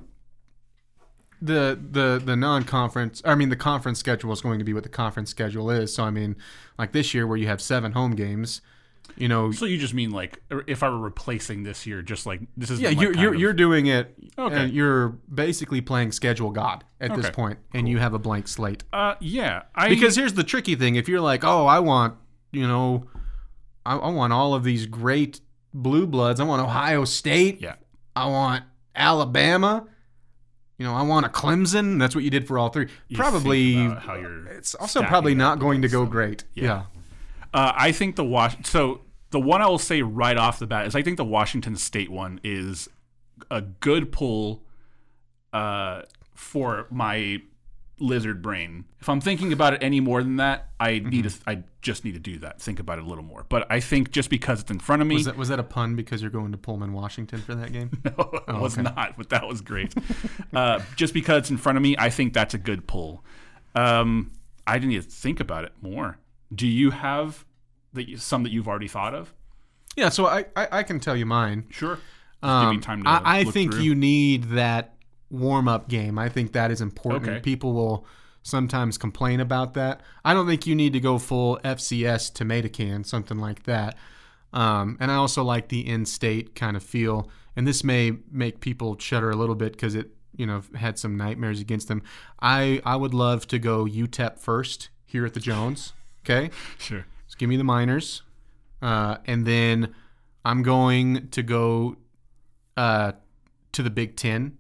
the the the non-conference, I mean, the conference schedule is going to be what the conference schedule is. So I mean, like this year where you have seven home games, you know. So you just mean like if I were replacing this year, just like this is Yeah, like you're kind you're, of- you're doing it. Okay. And you're basically playing schedule God at this Okay, point, and you have a blank slate. uh yeah I Because here's the tricky thing: if you're like, oh, I want, you know, I, I want all of these great blue bloods. I want Ohio State. yeah I want Alabama. You know, I want a Clemson. That's what you did for all three. you Probably, think about how you're it's also stacking probably it not up going to against go them. great. Yeah. Yeah. Uh, I think the Wash. So the one I will say right off the bat is I think the Washington State one is a good pull uh, for my lizard brain. If I'm thinking about it any more than that, I need to. I just need to do that. Think about it a little more. But I think just because it's in front of me, Was that was that a pun because you're going to Pullman, Washington for that game? no, it Oh, was okay. not. But that was great. uh, just because it's in front of me, I think that's a good pull. Um, I didn't even think about it more. Do you have the, some that you've already thought of? Yeah. So I, I, I can tell you mine. Sure. Just Um, give me time to I, I look think through. you need that warm up game. I think that is important. Okay. People will sometimes complain about that. I don't think you need to go full F C S tomato can, something like that. Um, and I also like the in-state kind of feel. And this may make people shudder a little bit because it, you know, had some nightmares against them. I I would love to go U T E P first here at the Jones. Okay. Sure. So give me the Miners. Uh, and then I'm going to go uh, to the Big Ten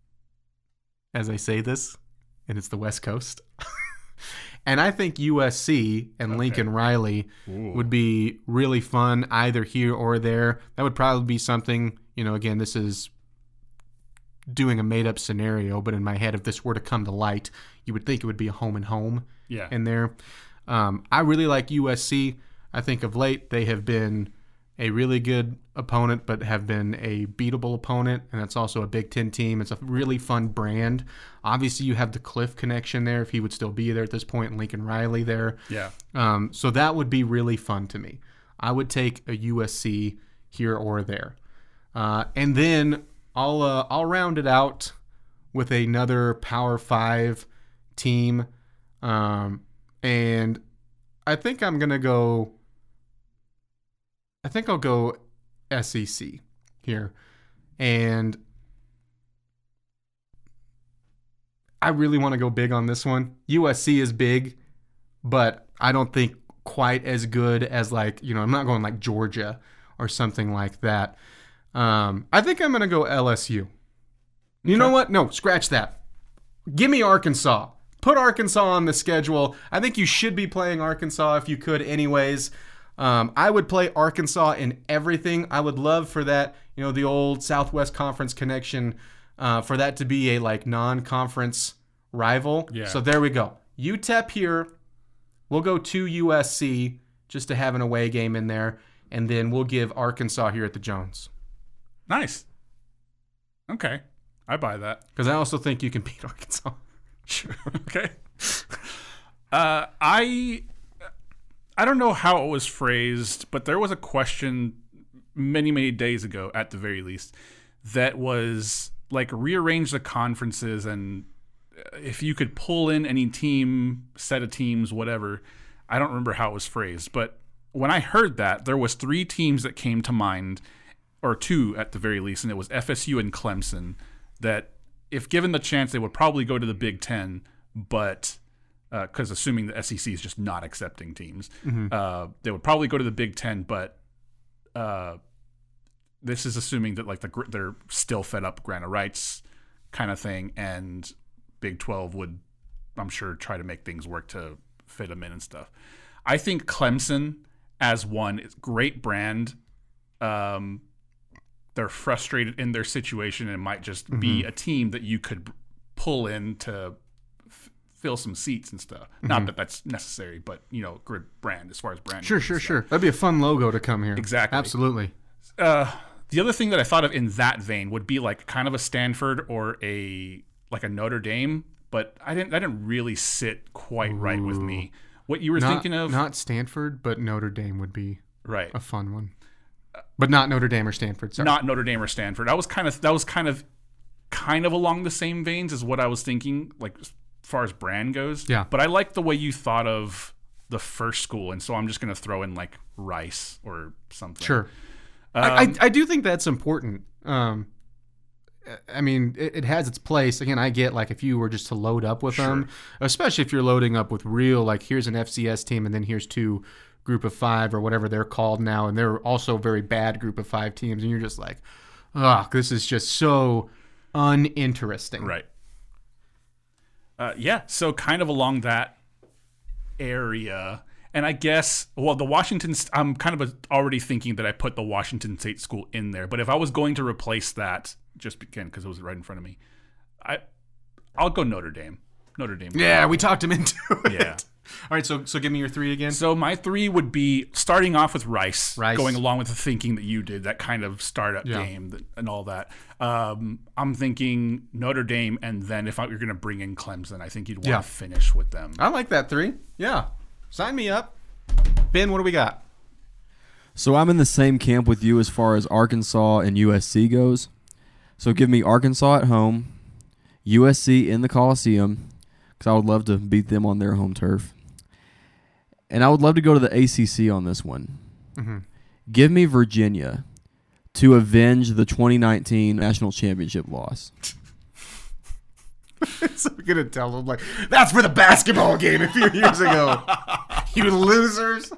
as I say this, and it's the West Coast. And I think U S C and Lincoln Riley would be really fun either here or there. That would probably be something, you know, again, this is doing a made-up scenario, but in my head, if this were to come to light, you would think it would be a home and home Yeah. in there. Um, I really like U S C. I think of late they have been a really good opponent, but have been a beatable opponent, and that's also a Big Ten team. It's a really fun brand. Obviously, you have the Cliff connection there, if he would still be there at this point, and Lincoln Riley there. Yeah. Um, so that would be really fun to me. I would take a U S C here or there. Uh, and then I'll uh, I'll round it out with another Power Five team. Um, and I think I'm going to go... I think I'll go S E C here. And I really want to go big on this one. U S C is big, but I don't think quite as good as, like, you know, I'm not going like Georgia or something like that. Um, I think I'm going to go L S U. You know what? No, scratch that. Give me Arkansas. Put Arkansas on the schedule. I think you should be playing Arkansas if you could anyways. Um, I would play Arkansas in everything. I would love for that, you know, the old Southwest Conference connection, uh, for that to be a like non-conference rival. Yeah. So there we go. U T E P here. We'll go to U S C just to have an away game in there, and then we'll give Arkansas here at the Jones. Nice. Okay. I buy that. Because I also think you can beat Arkansas. Sure. Okay. Uh, I I don't know how it was phrased, but there was a question many, many days ago, at the very least, that was like rearrange the conferences, and if you could pull in any team, set of teams, whatever. I don't remember how it was phrased, but when I heard that, there was three teams that came to mind, or two at the very least, and it was F S U and Clemson, that if given the chance, they would probably go to the Big Ten, but because uh, assuming the S E C is just not accepting teams, mm-hmm. uh, they would probably go to the Big Ten, but uh, this is assuming that like the they're still fed up Grant of Rights kind of thing, and Big twelve would, I'm sure, try to make things work to fit them in and stuff. I think Clemson as one is great brand. Um, they're frustrated in their situation, and it might just mm-hmm. be a team that you could pull in to f- fill some seats and stuff. Mm-hmm. Not that that's necessary, but you know, good brand as far as brand. Sure, sure, stuff. Sure. That'd be a fun logo to come here. Exactly. Absolutely. Uh, the other thing that I thought of in that vein would be like kind of a Stanford or a like a Notre Dame, but I didn't. That didn't really sit quite Ooh. right with me. What you were not, thinking of? Not Stanford, but Notre Dame would be right. a fun one. But not Notre Dame or Stanford. Sorry. Not Notre Dame or Stanford. I was kind of that was kind of kind of along the same veins as what I was thinking, like as far as brand goes. Yeah. But I like the way you thought of the first school, and so I'm just going to throw in like Rice or something. Sure. Um, I, I I do think that's important. Um, I mean, it, it has its place. Again, I get like if you were just to load up with sure. them, especially if you're loading up with real, like here's an F C S team and then here's two group of five or whatever they're called now, and they're also very bad group of five teams, and you're just like, oh, this is just so uninteresting. Right. Uh, yeah, so kind of along that area. And I guess, well, the Washington, I'm kind of already thinking that I put the Washington State school in there. But if I was going to replace that, just again, because it was right in front of me, I, I'll go Notre Dame. Notre Dame. Yeah, we talked him into it. Yeah. All right, so so give me your three again. So my three would be starting off with Rice, Rice. going along with the thinking that you did, that kind of startup yeah. game that, and all that. Um, I'm thinking Notre Dame, and then if I, you're going to bring in Clemson, I think you'd want to yeah. finish with them. I like that three. Yeah. Sign me up. Ben, what do we got? So I'm in the same camp with you as far as Arkansas and U S C goes. So give me Arkansas at home, U S C in the Coliseum, because I would love to beat them on their home turf. And I would love to go to the A C C on this one. Mm-hmm. Give me Virginia to avenge the twenty nineteen national championship loss. So I'm going to tell them, like, that's for the basketball game a few years ago. You losers.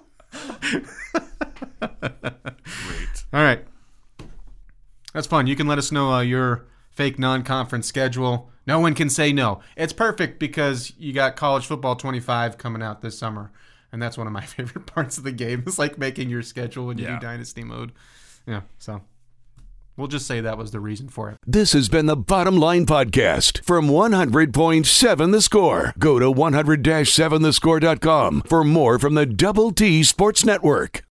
Great. All right. That's fun. You can let us know uh, your fake non-conference schedule. No one can say no. It's perfect because you got college football twenty-five coming out this summer. And that's one of my favorite parts of the game. It's like making your schedule when you yeah. do Dynasty mode. Yeah, so we'll just say that was the reason for it. This has been the Bottom Line Podcast from one hundred point seven The Score. Go to one hundred dash seven the score dot com for more from the Double T Sports Network.